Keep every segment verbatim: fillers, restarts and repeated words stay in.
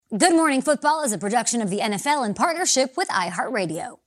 Good Morning Football is a production of the N F L in partnership with iHeartRadio.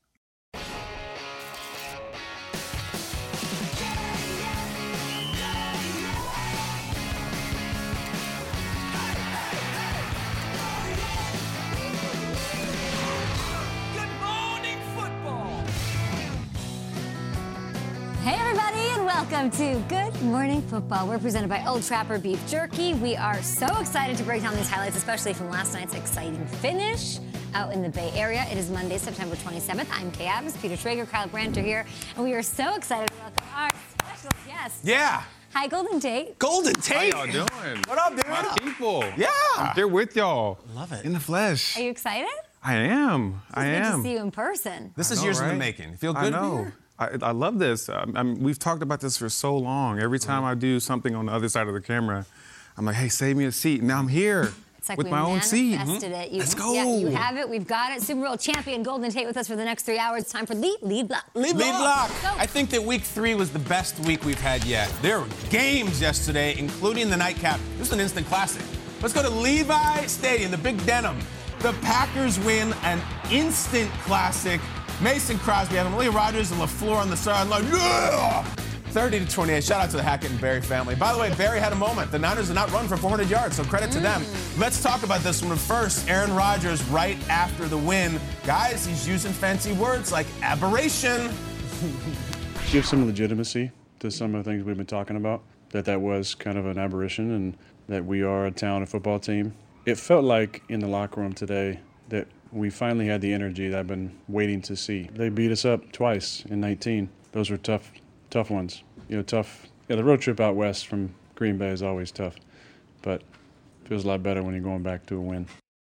Hey everybody, and welcome to Good Morning Football. We're presented by Old Trapper Beef Jerky. We are so excited to break down these highlights, especially from last night's exciting finish out in the Bay Area. It is Monday, September twenty-seventh. I'm Kay Adams, Peter Schrager, Kyle Branter here, and we are so excited to welcome our special guest. Yeah. Hi, Golden Tate. Golden Tate. How y'all doing? What up, dude? My people. Yeah. I'm here with y'all. Love it. In the flesh. Are you excited? I am. It's I good am. to see you in person. This is know, years in right? the making. Feel good I to be know. here? I, I love this. I, I mean, we've talked about this for so long. Every time I do something on the other side of the camera, I'm like, hey, save me a seat. Now I'm here It's like with we my own seat. manifested it. You, Let's go. Yeah, you have it. We've got it. Super Bowl champion Golden Tate with us for the next three hours. It's time for Lead, Lead Block. Lead block. Go. I think that week three was the best week we've had yet. There were games yesterday, including the nightcap. This was an instant classic. Let's go to Levi Stadium, the Big Denim. The Packers win an instant classic. Mason Crosby had Malia Rogers and LaFleur on the sideline. Yeah! thirty to twenty-eight. Shout out to the Hackett and Barry family. By the way, Barry had a moment. The Niners did not run for four hundred yards, so credit to them. Let's talk about this one first. Aaron Rodgers right after the win. Guys, he's using fancy words like aberration. Give some legitimacy to some of the things we've been talking about, that that was kind of an aberration and that we are a talented football team. It felt like in the locker room today that we finally had the energy that I've been waiting to see. They beat us up twice in nineteen. Those were tough, tough ones. You know, tough. Yeah, the road trip out west from Green Bay is always tough, but it feels a lot better when you're going back to a win.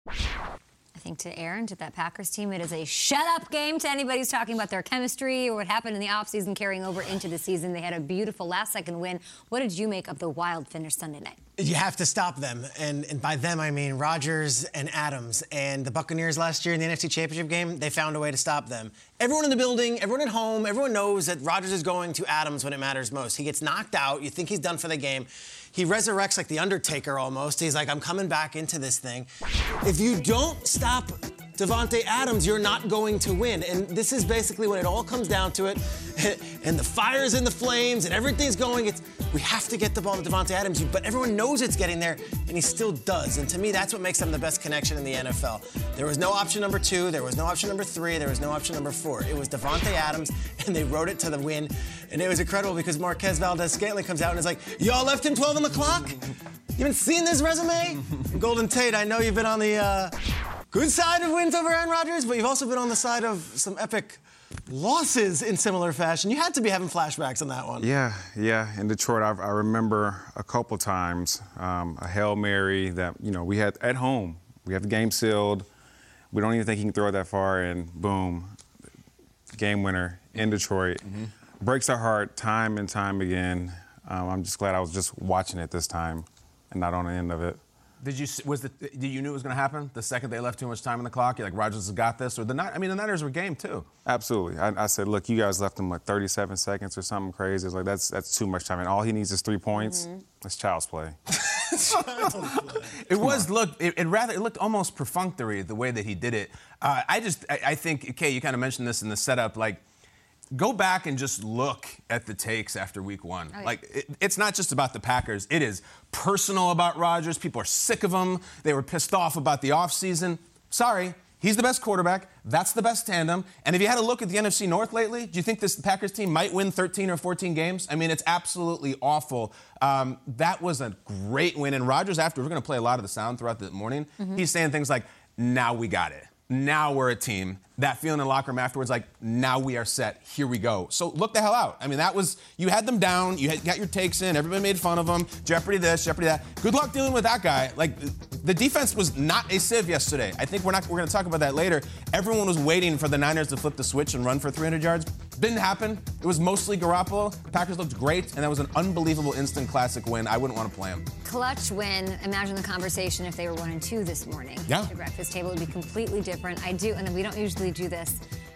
I think to Aaron, to that Packers team, it is a shut-up game to anybody who's talking about their chemistry or what happened in the offseason carrying over into the season. They had a beautiful last-second win. What did you make of the wild finish Sunday night? You have to stop them, and, and by them I mean Rodgers and Adams. And the Buccaneers last year in the N F C Championship game, they found a way to stop them. Everyone in the building, everyone at home, everyone knows that Rodgers is going to Adams when it matters most. He gets knocked out. You think he's done for the game. He resurrects like the Undertaker almost. He's like, I'm coming back into this thing. If you don't stop Davante Adams, you're not going to win. And this is basically when it all comes down to it. And the fire's in the flames and everything's going. It's, we have to get the ball to Davante Adams. But everyone knows it's getting there, and he still does. And to me, that's what makes him the best connection in the N F L. There was no option number two. There was no option number three. There was no option number four. It was Davante Adams, and they rode it to the win. And it was incredible because Marquez Valdez-Scantling comes out and is like, y'all left him twelve on the clock? You haven't seen this resume? Golden Tate, I know you've been on the uh, good side of wins over Aaron Rodgers, but you've also been on the side of some epic losses in similar fashion. You had to be having flashbacks on that one. Yeah, yeah. In Detroit, I, I remember a couple times um, a Hail Mary that, you know, we had at home. We have the game sealed. We don't even think he can throw it that far, and boom, game winner in Detroit. Mm-hmm. Breaks our heart time and time again. Um, I'm just glad I was just watching it this time and not on the end of it. Did you was the did you knew it was going to happen the second they left too much time on the clock? You're like, Rodgers has got this, or the I mean the Niners were game too. Absolutely. I, I said, look, you guys left him like thirty-seven seconds or something crazy. It's like that's that's too much time, and all he needs is three points. Mm-hmm. That's child's play. It was look. It, it rather it looked almost perfunctory the way that he did it. Uh, I just I, I think Kay, you kind of mentioned this in the setup, like. Go back and just look at the takes after week one. Oh, yeah. Like, it, it's not just about the Packers. It is personal about Rodgers. People are sick of him. They were pissed off about the offseason. Sorry, he's the best quarterback. That's the best tandem. And if you had a look at the N F C North lately, do you think this Packers team might win thirteen or fourteen games? I mean, it's absolutely awful. Um, that was a great win. And Rodgers, after, we're going to play a lot of the sound throughout the morning, mm-hmm. he's saying things like, now we got it. Now we're a team. That feeling in the locker room afterwards, like, now we are set. Here we go. So look the hell out. I mean, that was, you had them down. You had, got your takes in. Everybody made fun of them. Jeopardy this, Jeopardy that. Good luck dealing with that guy. Like, the defense was not a sieve yesterday. I think we're not, we're going to talk about that later. Everyone was waiting for the Niners to flip the switch and run for three hundred yards. Didn't happen. It was mostly Garoppolo. The Packers looked great, and that was an unbelievable instant classic win. I wouldn't want to play him. Clutch win. Imagine the conversation if they were one and two this morning. Yeah. The breakfast table would be completely different. I do, and we don't usually do this,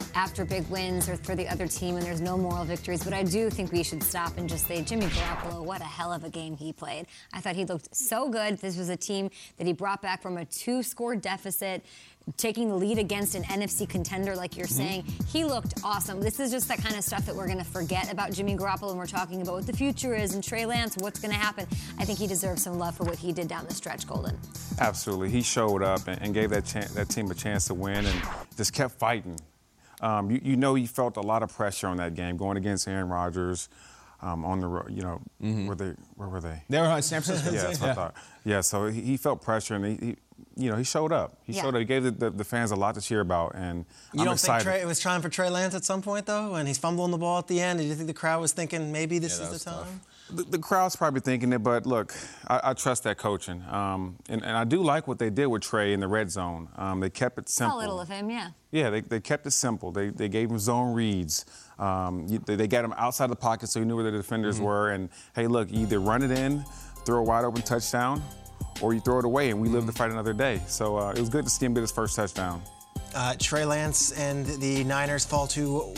after big wins or for the other team when there's no moral victories, but I do think we should stop and just say, Jimmy Garoppolo, what a hell of a game he played. I thought he looked so good. This was a team that he brought back from a two-score deficit, taking the lead against an N F C contender, like you're saying. He looked awesome. This is just that kind of stuff that we're going to forget about Jimmy Garoppolo when we're talking about what the future is and Trey Lance, what's going to happen. I think he deserves some love for what he did down the stretch, Golden. Absolutely. He showed up and, and gave that, chan- that team a chance to win and just kept fighting. Um, you, you know he felt a lot of pressure on that game, going against Aaron Rodgers. Um, on the road, you know, mm-hmm. were they? Where were they? They were on San Francisco. Yeah, that's what yeah. I thought. Yeah, so he, he felt pressure, and he, he, you know, he showed up. He yeah. showed up. He gave the, the, the fans a lot to cheer about, and you I'm don't excited. think Trey, it was trying for Trey Lance at some point, though, when he's fumbling the ball at the end? Did you think the crowd was thinking maybe this yeah, is the time? Tough. The, the crowd's probably thinking it, but look, I, I trust that coaching, um, and, and I do like what they did with Trey in the red zone. Um, they kept it simple. A little of him, yeah. Yeah, they, they kept it simple. They they gave him zone reads. Um, you, they, they got him outside the pocket so he knew where the defenders mm-hmm. were. And hey, look, you either run it in, throw a wide open touchdown, or you throw it away, and we live to fight another day. So uh, it was good to see him get his first touchdown. Uh, Trey Lance and the Niners fall to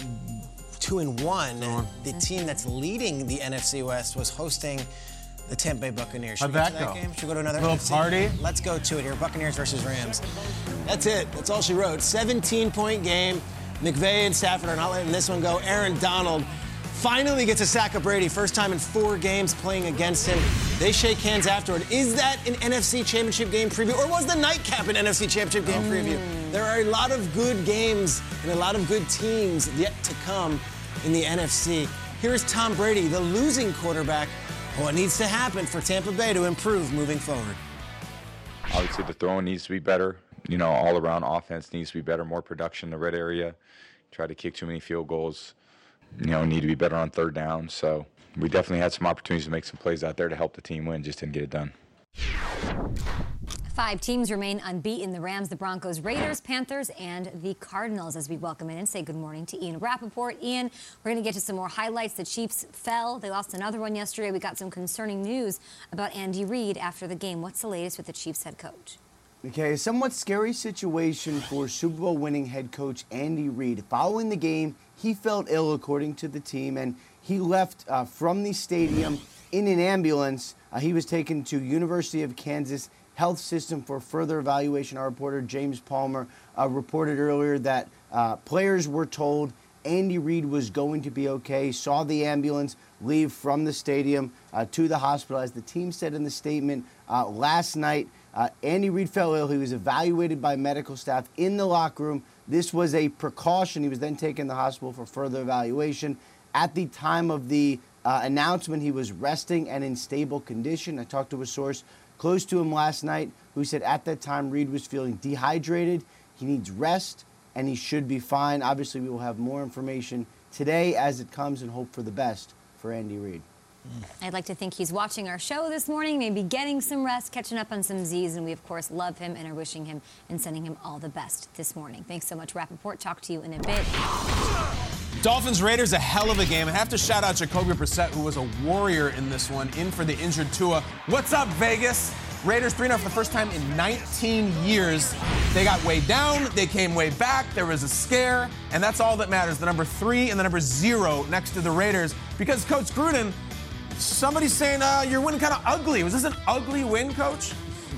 two and one. Mm-hmm. The team that's leading the N F C West was hosting the Tampa Bay Buccaneers. Should How'd we get that to that go? game? Should we go to another little N F C? party? Let's go to it here. Buccaneers versus Rams. That's it. That's all she wrote. seventeen-point game. McVay and Stafford are not letting this one go. Aaron Donald finally gets a sack of Brady. First time in four games playing against him. They shake hands afterward. Is that an N F C Championship game preview, or was the nightcap an N F C Championship game mm. preview? There are a lot of good games and a lot of good teams yet to come in the N F C. Here's Tom Brady, the losing quarterback. What needs to happen for Tampa Bay to improve moving forward? Obviously, the throwing needs to be better. You know, all-around offense needs to be better, more production in the red area. Try to kick too many field goals. You know, need to be better on third down. So we definitely had some opportunities to make some plays out there to help the team win, just didn't get it done. Five teams remain unbeaten: the Rams, the Broncos, Raiders, Panthers, and the Cardinals. As we welcome in and say good morning to Ian Rappaport. Ian, we're going to get to some more highlights. The Chiefs fell. They lost another one yesterday. We got some concerning news about Andy Reid after the game. What's the latest with the Chiefs head coach? Okay, a somewhat scary situation for Super Bowl winning head coach Andy Reid. Following the game, he felt ill, according to the team, and he left uh, from the stadium in an ambulance. Uh, he was taken to University of Kansas Health System for further evaluation. Our reporter James Palmer uh, reported earlier that uh, players were told Andy Reid was going to be okay, saw the ambulance leave from the stadium uh, to the hospital. As the team said in the statement uh, last night, Uh, Andy Reid fell ill. He was evaluated by medical staff in the locker room. This was a precaution. He was then taken to the hospital for further evaluation. At the time of the uh, announcement, he was resting and in stable condition. I talked to a source close to him last night who said at that time Reid was feeling dehydrated. He needs rest, and he should be fine. Obviously, we will have more information today as it comes and hope for the best for Andy Reid. I'd like to think he's watching our show this morning, maybe getting some rest, catching up on some Z's, and we, of course, love him and are wishing him and sending him all the best this morning. Thanks so much, Rappaport. Talk to you in a bit. Dolphins Raiders, a hell of a game. I have to shout out Jacoby Brissett, who was a warrior in this one, in for the injured Tua. What's up, Vegas? Raiders three and oh for the first time in nineteen years. They got way down, they came way back, there was a scare, and that's all that matters. The number three and the number zero next to the Raiders, because Coach Gruden, somebody's saying uh, you're winning kind of ugly. Was this an ugly win, Coach?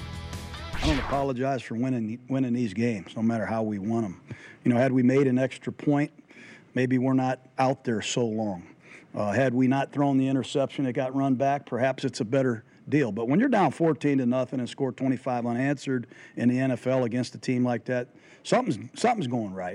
I don't apologize for winning winning these games, no matter how we won them. You know, had we made an extra point, maybe we're not out there so long. Uh, had we not thrown the interception that got run back, perhaps it's a better deal. But when you're down fourteen to nothing and score twenty-five unanswered in the N F L against a team like that, something's something's going right.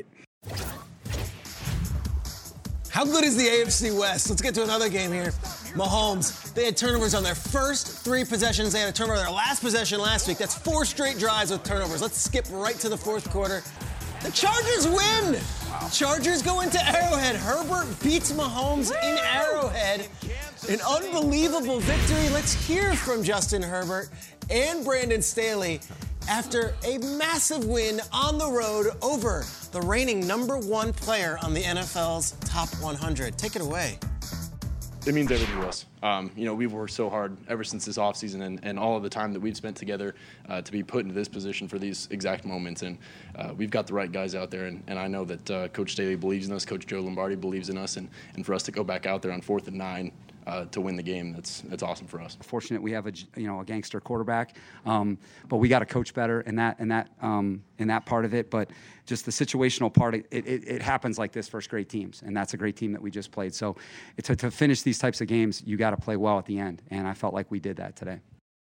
How good is the A F C West? Let's get to another game here. Mahomes, they had turnovers on their first three possessions. They had a turnover on their last possession last week. That's four straight drives with turnovers. Let's skip right to the fourth quarter. The Chargers win. Wow. Chargers go into Arrowhead. Herbert beats Mahomes Woo! in Arrowhead. An unbelievable victory. Let's hear from Justin Herbert and Brandon Staley after a massive win on the road over the reigning number one player on the N F L's top one hundred. Take it away. It means everything to us. Um, you know, we've worked so hard ever since this offseason and, and all of the time that we've spent together uh, to be put into this position for these exact moments. And uh, we've got the right guys out there. And, and I know that uh, Coach Staley believes in us, Coach Joe Lombardi believes in us. And, and for us to go back out there on fourth and nine uh, to win the game, that's that's awesome for us. Fortunate we have a you know a gangster quarterback, um, but we got to coach better in that in that um, in that part of it. But just the situational part, it, it, it happens like this for great teams, and that's a great team that we just played. So to, to finish these types of games, you got to play well at the end, and I felt like we did that today.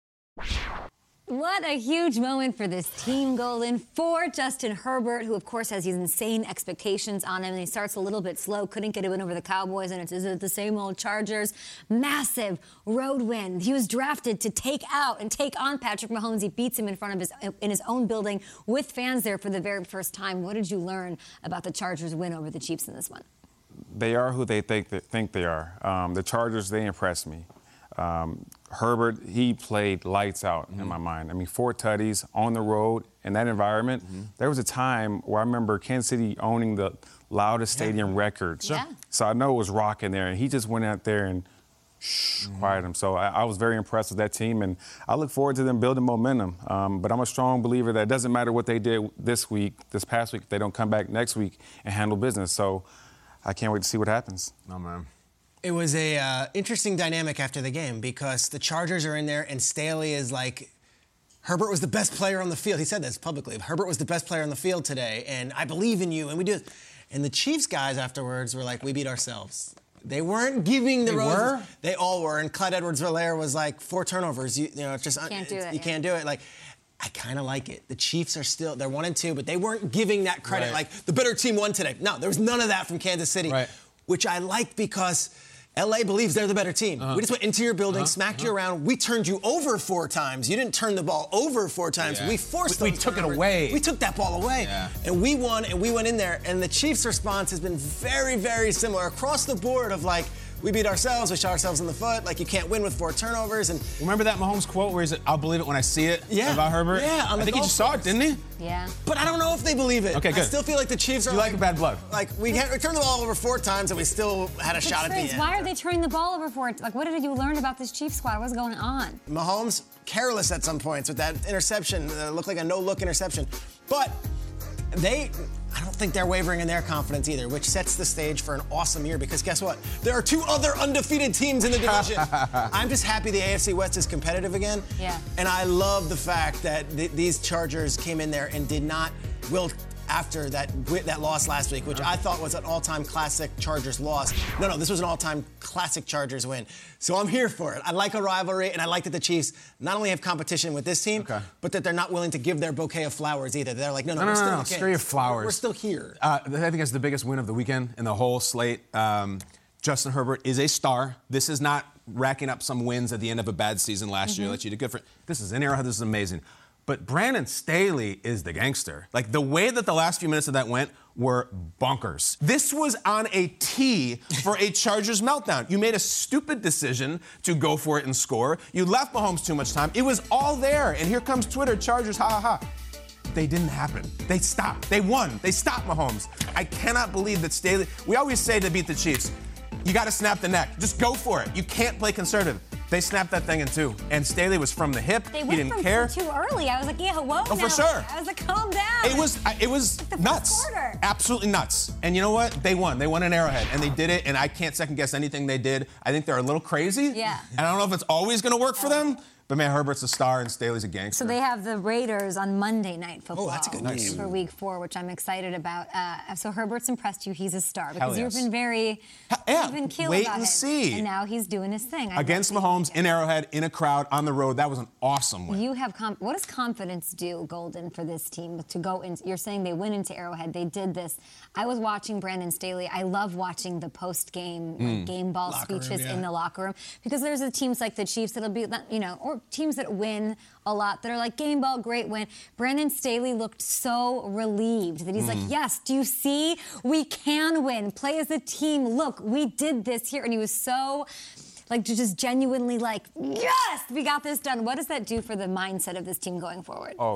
What a huge moment for this team, Golden, for Justin Herbert, who, of course, has these insane expectations on him. And he starts a little bit slow, couldn't get a win over the Cowboys, and it's is it the same old Chargers? Massive road win. He was drafted to take out and take on Patrick Mahomes. He beats him in front of his in his own building with fans there for the very first time. What did you learn about the Chargers' win over the Chiefs in this one? They are who they think they, think they are. Um, the Chargers, they impressed me. Um, Herbert, he played lights out mm-hmm. in my mind. I mean, four tutties on the road in that environment. Mm-hmm. There was a time where I remember Kansas City owning the loudest yeah. stadium record. Yeah. So I know it was rocking there, and he just went out there and shh, mm-hmm. quieted him. So I, I was very impressed with that team, and I look forward to them building momentum. Um, but I'm a strong believer that it doesn't matter what they did this week, this past week, if they don't come back next week and handle business. So I can't wait to see what happens. Oh, man. It was a uh, interesting dynamic after the game because the Chargers are in there and Staley is like, Herbert was the best player on the field. He said this publicly. Herbert was the best player on the field today, and I believe in you, and we do it. And the Chiefs guys afterwards were like, we beat ourselves. They weren't giving the they roses. Were? They all were. And Clyde Edwards-Helaire was like, four turnovers. You, you know, it's just can't do it, you yeah. can't do it. Like, I kind of like it. The Chiefs are still, they're one and two, but they weren't giving that credit. Right. Like, the better team won today. No, there was none of that from Kansas City, right. which I liked because L A believes they're the better team. Uh-huh. We just went into your building, uh-huh. smacked uh-huh. you around. We turned you over four times. You didn't turn the ball over four times. Yeah. We forced We, those we took turnovers. it away. We took that ball away. Yeah. And we won, and we went in there. And the Chiefs' response has been very, very similar across the board of like, we beat ourselves, we shot ourselves in the foot. Like, you can't win with four turnovers. And remember that Mahomes quote where he said, I'll believe it when I see it yeah. about Herbert? Yeah, on I the think he just saw it, didn't he? Yeah. But I don't know if they believe it. Okay, good. I still feel like the Chiefs are you like, like bad blood. Like, we, had, we turned the ball over four times, and we still had a but shot Triggs, at the end. Why are they turning the ball over for it? Like, what did you learn about this Chiefs squad? What's going on? Mahomes, careless at some points with that interception. Uh, looked like a no-look interception. But they... I don't think they're wavering in their confidence either, which sets the stage for an awesome year because guess what? There are two other undefeated teams in the division. I'm just happy the A F C West is competitive again. Yeah. And I love the fact that th- these Chargers came in there and did not wilt after that that loss last week, which I thought was an all-time classic Chargers loss. No, no, this was an all-time classic Chargers win. So I'm here for it. I like a rivalry, and I like that the Chiefs not only have competition with this team, okay. but that they're not willing to give their bouquet of flowers either. They're like, no, no, no, we're no, still no, the no. Screw your flowers. We're still here. Uh, I think that's the biggest win of the weekend in the whole slate. Um, Justin Herbert is a star. This is not racking up some wins at the end of a bad season last mm-hmm. year that you did good for. This is in Arrowhead. This is amazing. But Brandon Staley is the gangster. Like, the way that the last few minutes of that went were bonkers. This was on a tee for a Chargers meltdown. You made a stupid decision to go for it and score. You left Mahomes too much time. It was all there. And here comes Twitter, Chargers, ha, ha, ha. They didn't happen. They stopped. They won. They stopped Mahomes. I cannot believe that Staley... We always say to beat the Chiefs, you got to snap the neck. Just go for it. You can't play conservative. They snapped that thing in two. And Staley was from the hip. They went he didn't from care. too early. I was like, yeah, whoa. Oh, now. for sure. I was like, calm down. It was it was like nuts. Absolutely nuts. And you know what? They won. They won in Arrowhead. And they did it. And I can't second guess anything they did. I think they're a little crazy. Yeah. And I don't know if it's always going to work for them. But, man, Herbert's a star and Staley's a gangster. So they have the Raiders on Monday Night Football. Oh, that's a good game. For week four, which I'm excited about. Uh, so Herbert's impressed you. He's a star. Because yes. you've been very, yeah, you've been keel wait about and him. see. And now he's doing his thing. I Against Mahomes, in Arrowhead, in a crowd, on the road. That was an awesome win. You have com- what does confidence do, Golden, for this team to go in? You're saying they went into Arrowhead. They did this. I was watching Brandon Staley. I love watching the post-game mm. like, game ball locker speeches room, yeah. in the locker room because there's the teams like the Chiefs that'll be, you know, or teams that win a lot that are like game ball, great win. Brandon Staley looked so relieved that he's mm. like, yes, do you see? We can win. Play as a team. Look, we did this here. And he was so, like, just genuinely like, yes, we got this done. What does that do for the mindset of this team going forward? Oh,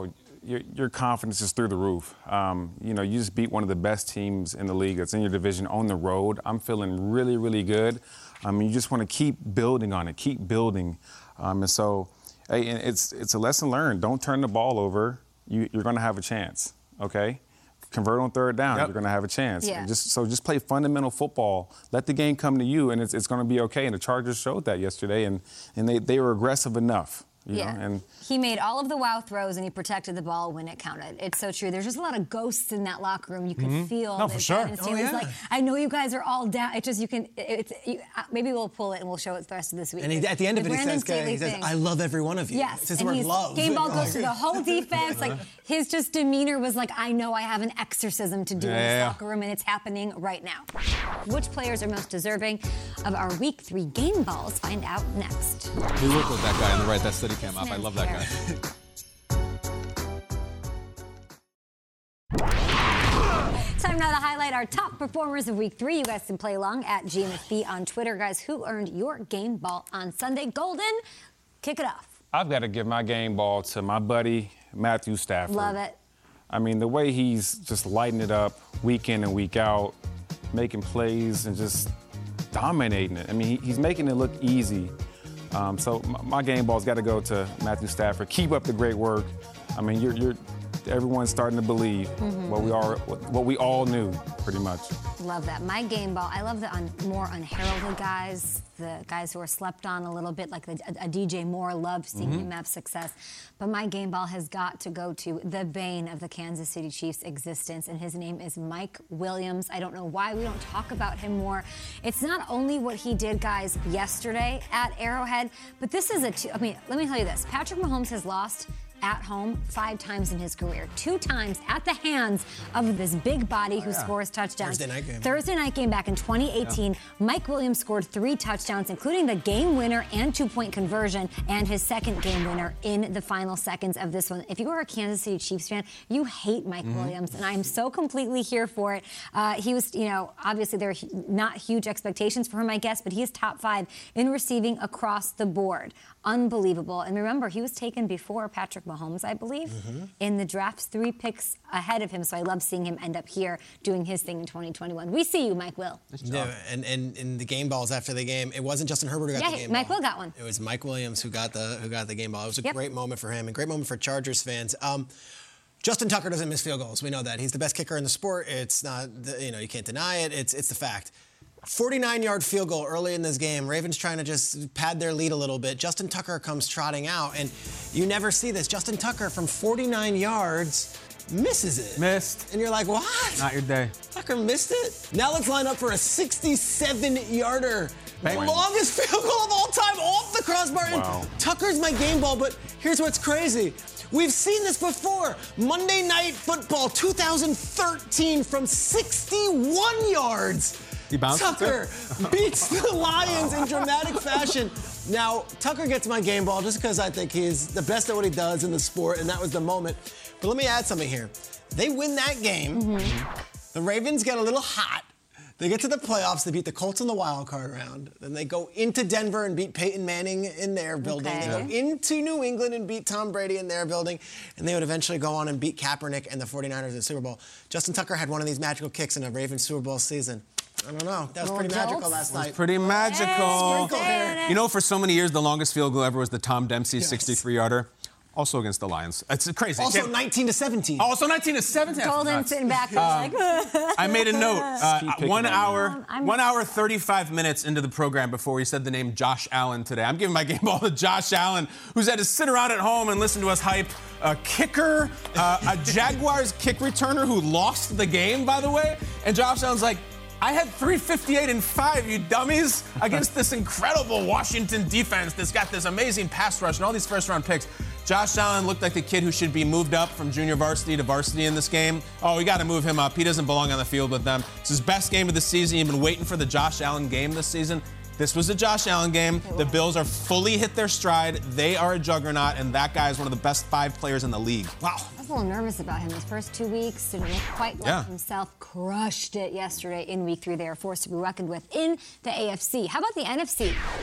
your, your confidence is through the roof. Um, you know, you just beat one of the best teams in the league that's in your division on the road. I'm feeling really, really good. I mean, you just want to keep building on it, keep building. Um, and so, hey, and it's it's a lesson learned. Don't turn the ball over. You, you're going to have a chance, okay? Convert on third down, yep. You're going to have a chance. Yeah. And just so just play fundamental football. Let the game come to you, and it's, it's going to be okay. And the Chargers showed that yesterday, and, and they, they were aggressive enough. You yeah. know, and he made all of the wow throws, and he protected the ball when it counted. It's so true. There's just a lot of ghosts in that locker room. You can mm-hmm. feel. No, for sure. Oh, yeah. Like, I know you guys are all down. It's just you can. It's you, maybe we'll pull it and we'll show it the rest of this week. And he, at the end the of it, he says, he says, "I love every one of you." Yes, it's his and word he's, love. Game ball goes to the whole defense. Like his just demeanor was like, "I know I have an exorcism to do yeah, in this yeah. locker room, and it's happening right now." Which players are most deserving of our Week Three game balls? Find out next. We work with that guy on the right. That steady cam up. I love that guy. Time now to highlight our top performers of Week Three. You guys can play along at G M F B on Twitter. Guys, who earned your game ball on Sunday? Golden, kick it off. I've got to give my game ball to my buddy, Matthew Stafford. Love it. I mean, the way he's just lighting it up week in and week out, making plays and just dominating it. I mean, he's making it look easy. Um, so my, my game ball's got to go to Matthew Stafford. Keep up the great work. I mean, you're, you're everyone's starting to believe mm-hmm. what we are, what we all knew, pretty much. Love that. My game ball. I love the un, more unheralded guys, the guys who are slept on a little bit, like the, a, a D J Moore. Love seeing mm-hmm. him have success. But my game ball has got to go to the bane of the Kansas City Chiefs' existence, and his name is Mike Williams. I don't know why we don't talk about him more. It's not only what he did, guys, yesterday at Arrowhead, but this is a. Two, I mean, let me tell you this: Patrick Mahomes has lost at home five times in his career. Two times at the hands of this big body who oh, yeah. scores touchdowns. Thursday night game. Thursday night game back in twenty eighteen. Yeah. Mike Williams scored three touchdowns, including the game winner and two-point conversion, and his second game winner in the final seconds of this one. If you are a Kansas City Chiefs fan, you hate Mike mm-hmm. Williams, and I'm so completely here for it. Uh, he was, you know, obviously there are not huge expectations for him, I guess, but he is top five in receiving across the board. Unbelievable. And remember, he was taken before Patrick Mahomes, I believe, mm-hmm. in the drafts, three picks ahead of him. So I love seeing him end up here doing his thing in twenty twenty-one. We see you, Mike Will. Yeah, and, and in the game balls after the game, it wasn't Justin Herbert who got yeah, the game Mike ball. Will got one. It was Mike Williams who got the who got the game ball. It was a yep. great moment for him and great moment for Chargers fans. Um, Justin Tucker doesn't miss field goals. We know that. He's the best kicker in the sport. It's not, the, you know, you can't deny it. It's it's the fact. forty-nine-yard field goal early in this game. Ravens trying to just pad their lead a little bit. Justin Tucker comes trotting out, and you never see this. Justin Tucker from forty-nine yards misses it. Missed. And you're like, what? Not your day. Tucker missed it? Now let's line up for a sixty-seven-yarder. The longest field goal of all time off the crossbar. Wow. And Tucker's my game ball, but here's what's crazy. We've seen this before. Monday Night Football two thousand thirteen from sixty-one yards. He bounced Tucker beats the Lions in dramatic fashion. Now, Tucker gets my game ball just because I think he's the best at what he does in the sport, and that was the moment. But let me add something here. They win that game. Mm-hmm. The Ravens get a little hot. They get to the playoffs. They beat the Colts in the wild card round. Then they go into Denver and beat Peyton Manning in their building. Okay. They go into New England and beat Tom Brady in their building. And they would eventually go on and beat Kaepernick and the forty-niners in the Super Bowl. Justin Tucker had one of these magical kicks in a Ravens Super Bowl season. I don't know. That was pretty magical last night. It was pretty magical. Hey, you know, for so many years, the longest field goal ever was the Tom Dempsey yes. sixty-three-yarder. Also against the Lions. It's crazy. Also nineteen to seventeen. Also nineteen to seventeen. Golden sitting back. Uh, like, I made a note. Uh, one hour, I'm, one hour, thirty-five minutes into the program before we said the name Josh Allen today. I'm giving my game ball to Josh Allen, who's had to sit around at home and listen to us hype a kicker, uh, a Jaguars kick returner who lost the game, by the way. And Josh Allen's like, I had three fifty-eight and five, you dummies, against this incredible Washington defense that's got this amazing pass rush and all these first-round picks. Josh Allen looked like the kid who should be moved up from junior varsity to varsity in this game. Oh, we got to move him up. He doesn't belong on the field with them. It's his best game of the season. You've been waiting for the Josh Allen game this season. This was a Josh Allen game. The Bills are fully hit their stride. They are a juggernaut, and that guy is one of the best five players in the league. Wow. I was a little nervous about him. His first two weeks didn't look quite like yeah. himself. Crushed it yesterday in week three. They are forced to be reckoned with in the A F C. How about the N F C?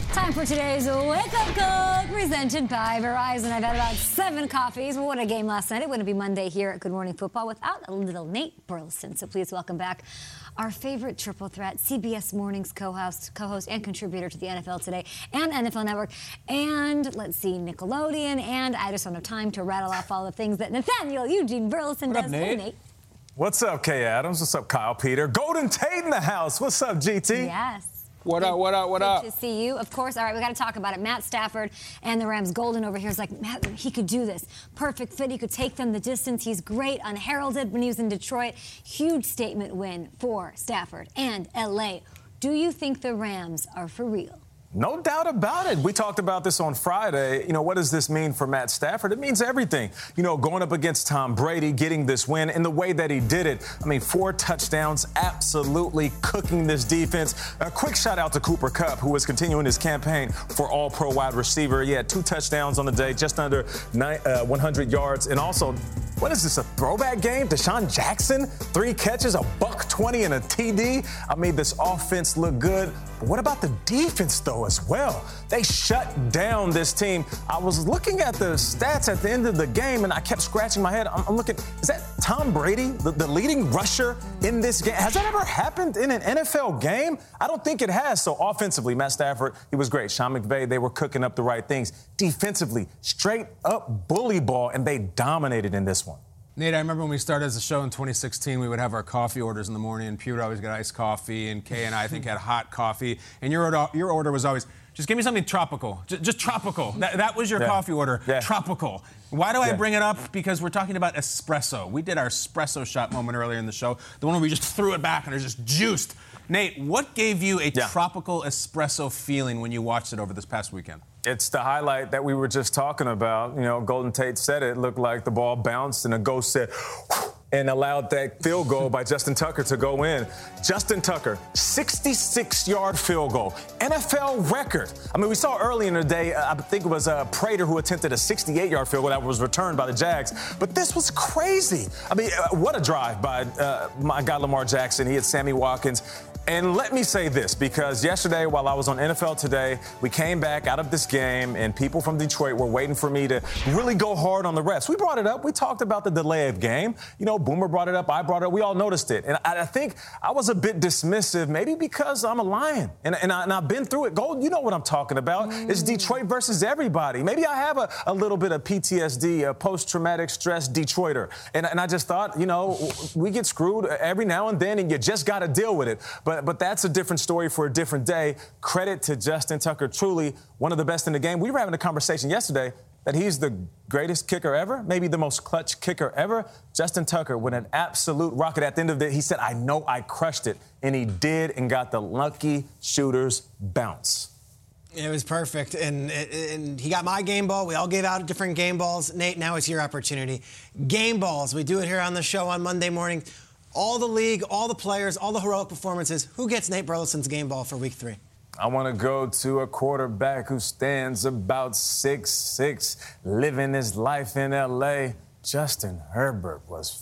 Time for today's Wake Up Call, presented by Verizon. I've had about seven coffees. Well, what a game last night. It wouldn't be Monday here at Good Morning Football without a little Nate Burleson. So please welcome back our favorite triple threat, C B S Mornings co-host, co-host and contributor to the N F L Today and N F L Network. And let's see, Nickelodeon. And I just don't have time to rattle off all the things that Nathaniel Eugene Burleson what does. Up, Nate? Hey, Nate. What's up, Kay Adams? What's up, Kyle Peter? Golden Tate in the house. What's up, G T? Yes. What up, what up, what Good up? to see you. Of course. All right, we got to talk about it. Matt Stafford and the Rams. Golden over here is like, Matt, he could do this. Perfect fit. He could take them the distance. He's great, unheralded when he was in Detroit. Huge statement win for Stafford and L A. Do you think the Rams are for real? No doubt about it. We talked about this on Friday. You know, what does this mean for Matt Stafford? It means everything. You know, going up against Tom Brady, getting this win in the way that he did it. I mean, four touchdowns, absolutely cooking this defense. A quick shout out to Cooper Kupp, who is continuing his campaign for all-pro wide receiver. He had two touchdowns on the day, just under nine, uh, one hundred yards. And also, what is this, a throwback game? Deshaun Jackson, three catches, a buck twenty and a T D. I mean, this offense looked good. But what about the defense, though, as well? They shut down this team. I was looking at the stats at the end of the game, and I kept scratching my head. I'm, I'm looking, is that Tom Brady, the, the leading rusher in this game? Has that ever happened in an N F L game? I don't think it has. So offensively, Matt Stafford, he was great. Sean McVay, they were cooking up the right things. Defensively, straight up bully ball, and they dominated in this one. Nate, I remember when we started as a show in twenty sixteen, we would have our coffee orders in the morning, and Pew would always get iced coffee, and Kay and I, I think, had hot coffee. And your order, your order was always, just give me something tropical. Just, just tropical. That, that was your yeah. coffee order. Yeah. Tropical. Why do I yeah. bring it up? Because we're talking about espresso. We did our espresso shot moment earlier in the show, the one where we just threw it back and it's just juiced. Nate, what gave you a yeah. tropical espresso feeling when you watched it over this past weekend? It's the highlight that we were just talking about. You know, Golden Tate said it looked like the ball bounced and a ghost said, and allowed that field goal by Justin Tucker to go in. Justin Tucker, sixty-six-yard field goal, N F L record. I mean, we saw early in the day, uh, I think it was uh, Prater who attempted a sixty-eight-yard field goal that was returned by the Jags. But this was crazy. I mean, uh, what a drive by uh, my guy Lamar Jackson. He had Sammy Watkins. And let me say this, because yesterday while I was on N F L Today, we came back out of this game and people from Detroit were waiting for me to really go hard on the refs. We brought it up. We talked about the delay of game. You know, Boomer brought it up. I brought it up. We all noticed it. And I, I think I was a bit dismissive, maybe because I'm a Lion. And, and, I, and I've been through it. Gold, you know what I'm talking about. Mm. It's Detroit versus everybody. Maybe I have a, a little bit of P T S D, a post-traumatic stress Detroiter. And, and I just thought, you know, we get screwed every now and then, and you just got to deal with it. But But that's a different story for a different day. Credit to Justin Tucker, truly one of the best in the game. We were having a conversation yesterday that he's the greatest kicker ever, maybe the most clutch kicker ever. Justin Tucker with an absolute rocket. At the end of it, he said, I know I crushed it. And he did, and got the lucky shooter's bounce. It was perfect, and, and he got my game ball. We all gave out different game balls. Nate, now it's your opportunity. Game balls. We do it here on the show on Monday morning. All the league, all the players, all the heroic performances. Who gets Nate Burleson's game ball for week three? I want to go to a quarterback who stands about six six, living his life in L A. Justin Herbert was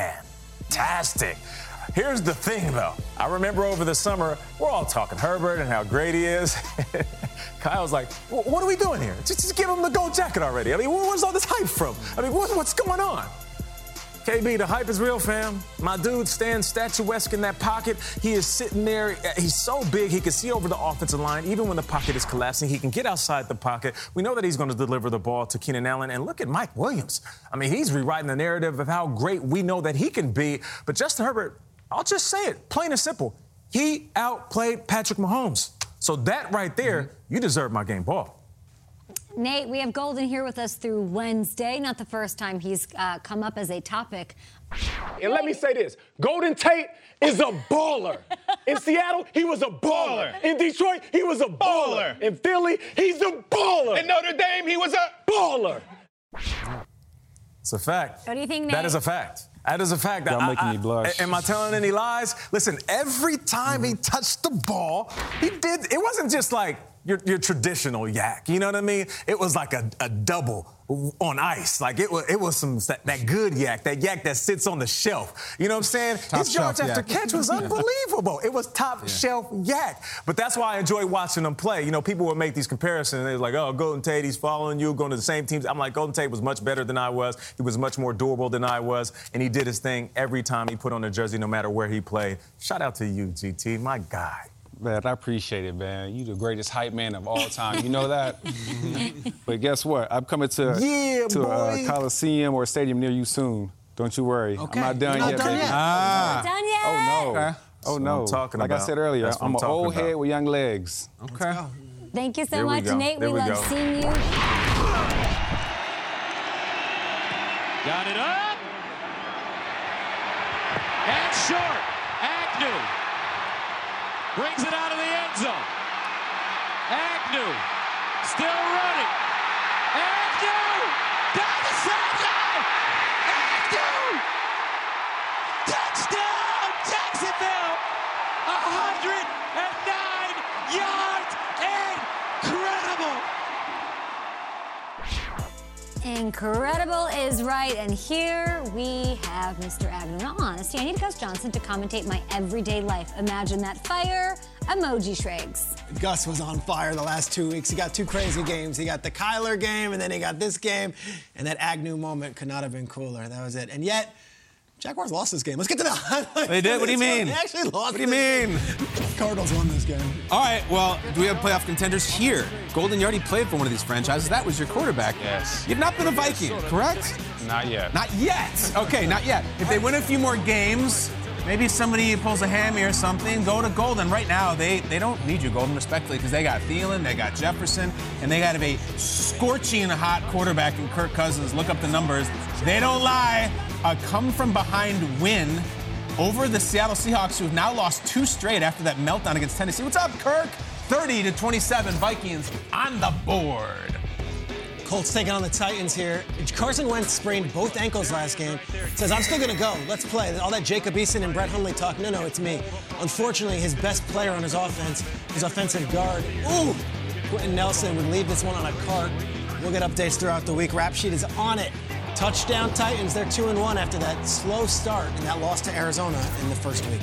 fantastic. Here's the thing, though. I remember over the summer, we're all talking Herbert and how great he is. Kyle's like, what are we doing here? Just, just give him the gold jacket already. I mean, where's all this hype from? I mean, what, what's going on? K B, the hype is real, fam. My dude stands statuesque in that pocket. He is sitting there. He's so big, he can see over the offensive line. Even when the pocket is collapsing, he can get outside the pocket. We know that he's going to deliver the ball to Keenan Allen. And look at Mike Williams. I mean, he's rewriting the narrative of how great we know that he can be. But Justin Herbert, I'll just say it, plain and simple. He outplayed Patrick Mahomes. So that right there, mm-hmm. you deserve my game ball. Nate, we have Golden here with us through Wednesday. Not the first time he's uh, come up as a topic. And let me say this. Golden Tate is a baller. In Seattle, he was a baller. baller. In Detroit, he was a baller. baller. In Philly, he's a baller. In Notre Dame, he was a baller. It's a fact. What do you think, Nate? That is a fact. That is a fact. Y'all I, making I, me blush. Am I telling any lies? Listen, every time he touched the ball, he did. It wasn't just like your, your traditional yak. You know what I mean? It was like a, a double on ice. Like it was, it was some that, that good yak, that yak that sits on the shelf. You know what I'm saying? Top His yards shelf after yak. catch was unbelievable. It was top Yeah. shelf yak. But that's why I enjoy watching him play. You know, people would make these comparisons. They're like, oh, Golden Tate, he's following you, going to the same teams. I'm like, Golden Tate was much better than I was. He was much more durable than I was. And he did his thing every time he put on a jersey, no matter where he played. Shout out to you, G T, my guy. Man, I appreciate it, man. You the greatest hype man of all time. You know that? But guess what? I'm coming to, Yeah, to a boy. Coliseum or a stadium near you soon. Don't you worry. Okay. I'm not done You're not yet, done baby. yet. Ah. Done yet? Oh, no. Okay. Oh, That's what no. I'm talking like I about. said earlier, That's what I'm I'm an talking old about. head with young legs. Okay. Thank you so There we much, go. Nate. There we we love go. seeing you. Got it up. And short. Agnew brings it out of the end zone. Agnew still running. Agnew down the sideline. Agnew. Touchdown, Jacksonville. one hundred nine yards. Incredible. Incredible is right, and here we have Mister Agnew. In all honesty, I need Gus Johnson to commentate my everyday life. Imagine that fire emoji shrigs. Gus was on fire the last two weeks. He got two crazy games. He got the Kyler game, and then he got this game. And that Agnew moment could not have been cooler. That was it. And yet, Jaguars lost this game. Let's get to the highlights. They did? What do you mean? They actually lost. What do you mean? Cardinals won this game. All right, well, do we have playoff contenders here? Golden, you already played for one of these franchises. That was your quarterback. Yes. You've not been a Viking, correct? Not yet. Not yet. Okay, not yet. If they win a few more games, maybe somebody pulls a hammy or something, go to Golden. Right now, they, they don't need you, Golden, respectfully, because they got Thielen, they got Jefferson, and they got a scorching hot quarterback in Kirk Cousins. Look up the numbers. They don't lie. A come-from-behind win over the Seattle Seahawks, who have now lost two straight after that meltdown against Tennessee. What's up, Kirk? thirty to twenty-seven, Vikings on the board. Colts taking on the Titans here. Carson Wentz sprained both ankles last game. Says, I'm still going to go. Let's play. All that Jacob Eason and Brett Hundley talk. No, no, it's me. Unfortunately, his best player on his offense, his offensive guard, ooh, Quentin Nelson would leave this one on a cart. We'll get updates throughout the week. Rap Sheet is on it. Touchdown Titans. They're two and one after that slow start and that loss to Arizona in the first week.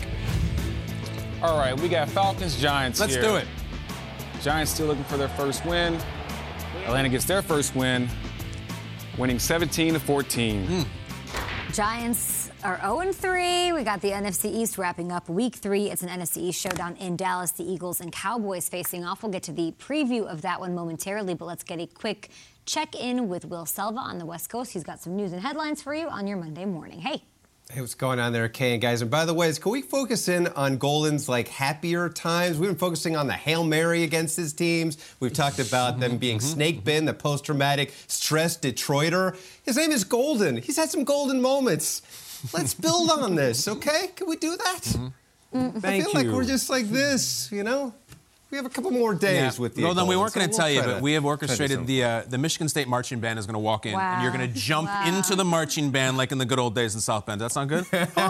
All right, we got Falcons, Giants Let's here. do it. Giants still looking for their first win. Atlanta gets their first win, winning seventeen to fourteen. Mm. Giants are oh and three. We got the N F C East wrapping up week three. It's an N F C East showdown in Dallas. The Eagles and Cowboys facing off. We'll get to the preview of that one momentarily, but let's get a quick check-in with Will Selva on the West Coast. He's got some news and headlines for you on your Monday morning. Hey. Hey, what's going on there, Kay and guys? And by the way, can we focus in on Golden's like happier times? We've been focusing on the Hail Mary against his teams. We've talked about them being snake bitten, the post-traumatic stress Detroiter. His name is Golden. He's had some golden moments. Let's build on this, okay? Can we do that? Mm-hmm. I Thank feel like you. we're just like this, you know? We have a couple more days with the Golden, we Golden, weren't so going to we'll tell you, try but to- we have try to orchestrated do the uh, the Michigan State marching band is going to walk in, and you're going to jump Wow. into the marching band like in the good old days in South Bend. Does that sound good?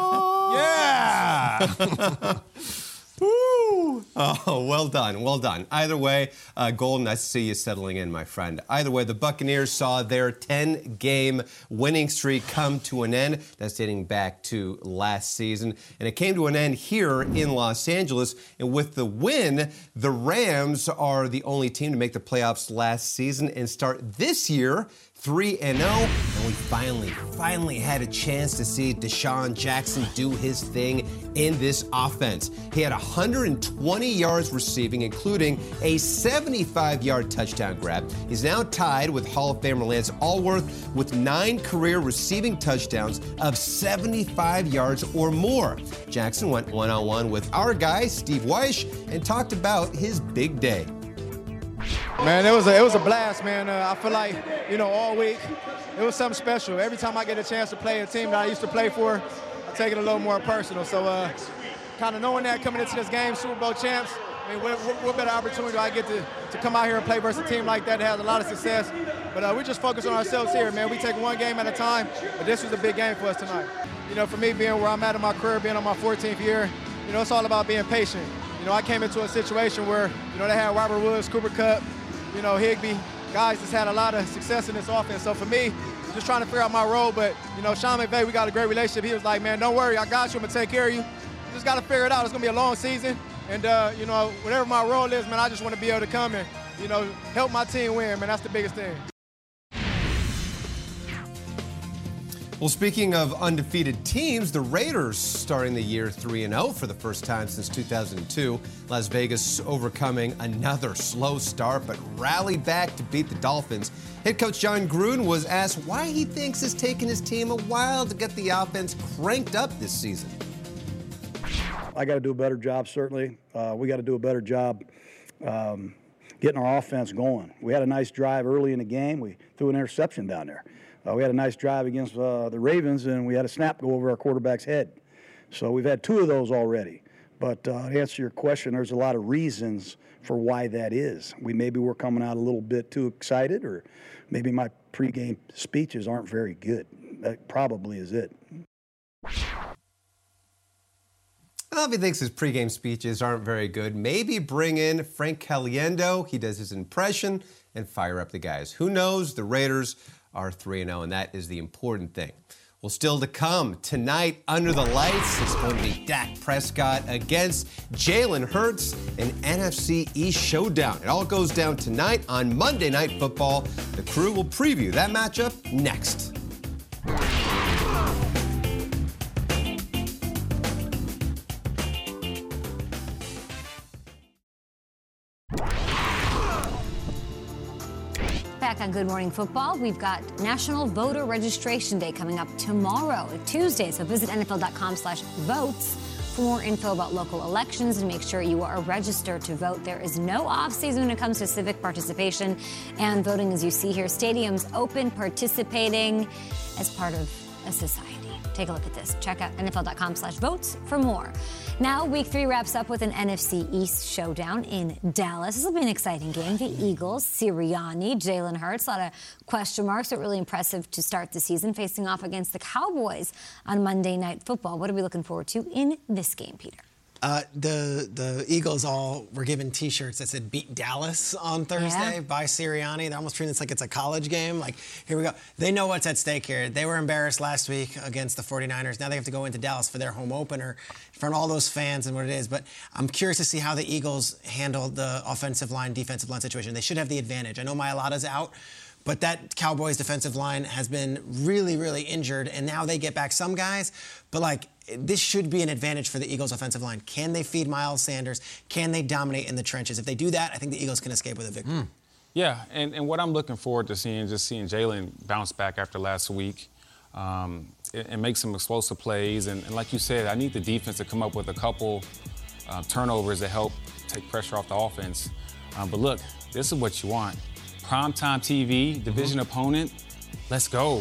Yeah. Woo! Oh, well done, well done. Either way, uh, Golden, I see you settling in, my friend. Either way, the Buccaneers saw their ten-game winning streak come to an end. That's dating back to last season. And it came to an end here in Los Angeles. And with the win, the Rams are the only team to make the playoffs last season and start this year three and oh, and we finally, finally had a chance to see Deshaun Jackson do his thing in this offense. He had one hundred twenty yards receiving, including a seventy-five-yard touchdown grab. He's now tied with Hall of Famer Lance Allworth with nine career receiving touchdowns of seventy-five yards or more. Jackson went one-on-one with our guy, Steve Weish, and talked about his big day. Man, it was a, it was a blast, man. Uh, I feel like, you know, all week, it was something special. Every time I get a chance to play a team that I used to play for, I take it a little more personal. So uh, kind of knowing that coming into this game, Super Bowl champs, I mean, what, what, what better opportunity do I get to, to come out here and play versus a team like that that has a lot of success? But uh, we just focus on ourselves here, man. We take one game at a time, but this was a big game for us tonight. You know, for me, being where I'm at in my career, being on my fourteenth year, you know, it's all about being patient. You you know, I came into a situation where, you know, they had Robert Woods, Cooper Kupp, you know, Higbee, guys just had a lot of success in this offense. So for me, just trying to figure out my role. But, you know, Sean McVay, we got a great relationship. He was like, man, don't worry, I got you. I'm going to take care of you. You just got to figure it out. It's going to be a long season. And, uh, you know, whatever my role is, man, I just want to be able to come and, you know, help my team win, man. That's the biggest thing. Well, speaking of undefeated teams, the Raiders starting the year three and oh for the first time since two thousand two. Las Vegas overcoming another slow start, but rallied back to beat the Dolphins. Head coach John Gruden was asked why he thinks it's taken his team a while to get the offense cranked up this season. I got to do a better job, certainly. Uh, we got to do a better job um, getting our offense going. We had a nice drive early in the game. We threw an interception down there. Uh, we had a nice drive against uh, the Ravens, and we had a snap go over our quarterback's head. So we've had two of those already. But uh, to answer your question, there's a lot of reasons for why that is. We maybe we're coming out a little bit too excited, or maybe my pregame speeches aren't very good. That probably is it. Well, if he thinks his pregame speeches aren't very good, maybe bring in Frank Caliendo. He does his impression and fire up the guys. Who knows? The Raiders are three and oh, and that is the important thing. Well, still to come, tonight under the lights, it's going to be Dak Prescott against Jalen Hurts, an N F C East showdown. It all goes down tonight on Monday Night Football. The crew will preview that matchup next. Back on Good Morning Football, we've got National Voter Registration Day coming up tomorrow, Tuesday. So visit N F L dot com slash votes for more info about local elections and make sure you are registered to vote. There is no off-season when it comes to civic participation and voting, as you see here. Stadiums open, participating as part of a society. Take a look at this. Check out N F L dot com slash votes for more. Now, week three wraps up with an N F C East showdown in Dallas. This will be an exciting game. The Eagles, Sirianni, Jalen Hurts, a lot of question marks, but really impressive to start the season, facing off against the Cowboys on Monday Night Football. What are we looking forward to in this game, Peter? Uh, the the Eagles all were given T-shirts that said "Beat Dallas" on Thursday Yeah. by Sirianni. They're almost treating this like it's a college game. Like, here we go. They know what's at stake here. They were embarrassed last week against the forty-niners. Now they have to go into Dallas for their home opener in front of all those fans and what it is. But I'm curious to see how the Eagles handle the offensive line, defensive line situation. They should have the advantage. I know Mailata's out, but that Cowboys defensive line has been really, really injured, and now they get back some guys. But, like, this should be an advantage for the Eagles offensive line. Can they feed Miles Sanders? Can they dominate in the trenches? If they do that, I think the Eagles can escape with a victory. Mm. Yeah, and, and what I'm looking forward to seeing, just seeing Jalen bounce back after last week um, and, and make some explosive plays. And, and like you said, I need the defense to come up with a couple uh, turnovers to help take pressure off the offense. Um, but look, this is what you want. Primetime T V, division mm-hmm. opponent, let's go.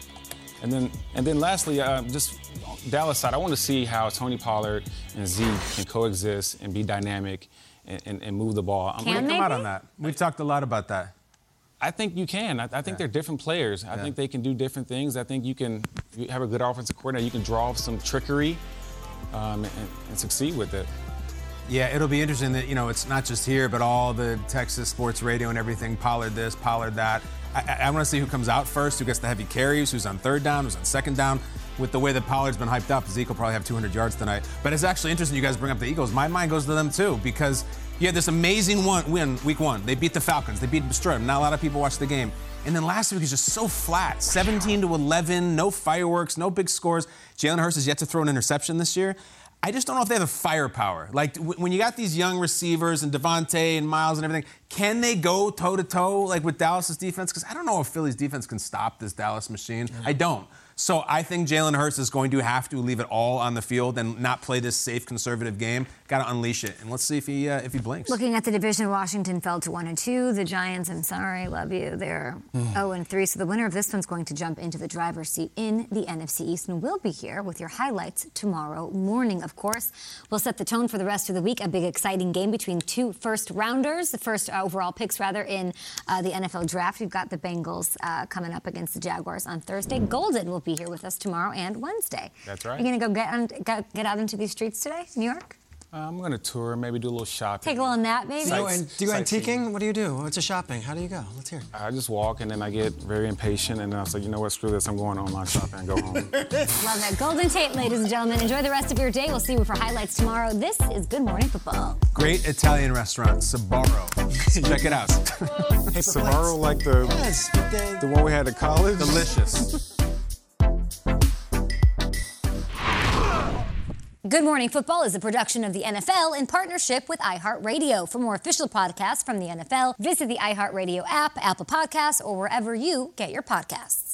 And then, and then lastly, uh, just Dallas side, I want to see how Tony Pollard and Zeke can coexist and be dynamic and, and, and move the ball. I'm Can gonna they come out be? on that. We've talked a lot about that. I think you can. I, I think Yeah. they're different players. I Yeah. think they can do different things. I think you can you have a good offensive coordinator. You can draw some trickery um, and, and succeed with it. Yeah, it'll be interesting that, you know, it's not just here, but all the Texas sports radio and everything, Pollard this, Pollard that. I, I, I want to see who comes out first, who gets the heavy carries, who's on third down, who's on second down. With the way that Pollard's been hyped up, Zeke will probably have two hundred yards tonight. But it's actually interesting you guys bring up the Eagles. My mind goes to them, too, because you had this amazing one win week one. They beat the Falcons. They beat Destroyed. Not a lot of people watched the game. And then last week was just so flat. seventeen to eleven, no fireworks, no big scores. Jalen Hurts has yet to throw an interception this year. I just don't know if they have the firepower. Like, w- when you got these young receivers and Devontae and Miles and everything, can they go toe-to-toe, like, with Dallas's defense? Because I don't know if Philly's defense can stop this Dallas machine. I don't. So I think Jalen Hurts is going to have to leave it all on the field and not play this safe, conservative game. Got to unleash it. And let's see if he uh, if he blinks. Looking at the division, Washington fell to one and two. The Giants, I'm sorry, love you. They're oh and three. So the winner of this one's going to jump into the driver's seat in the N F C East, and we'll be here with your highlights tomorrow morning. Of course, we'll set the tone for the rest of the week. A big, exciting game between two first rounders, the first overall picks rather in uh, the N F L draft. We've got the Bengals uh, coming up against the Jaguars on Thursday. Golden will be here with us tomorrow and Wednesday. That's right. Are you going to go get, on, go get out into these streets today, New York? I'm going to tour, maybe do a little shopping. Take a little nap, maybe? Do you go, and, do you go Sightseeing. antiquing? What do you do? What's a shopping? How do you go? Let's hear it. I just walk, and then I get very impatient, and then I say, you know what, screw this, I'm going online shopping and go home. Love that. Golden Tate, ladies and gentlemen. Enjoy the rest of your day. We'll see you for highlights tomorrow. This is Good Morning Football. Great Italian restaurant, Sbarro. Check it out. Sbarro, like the, Yes, but the- the one we had at college? Delicious. Good Morning Football is a production of the N F L in partnership with iHeartRadio. For more official podcasts from the N F L, visit the iHeartRadio app, Apple Podcasts, or wherever you get your podcasts.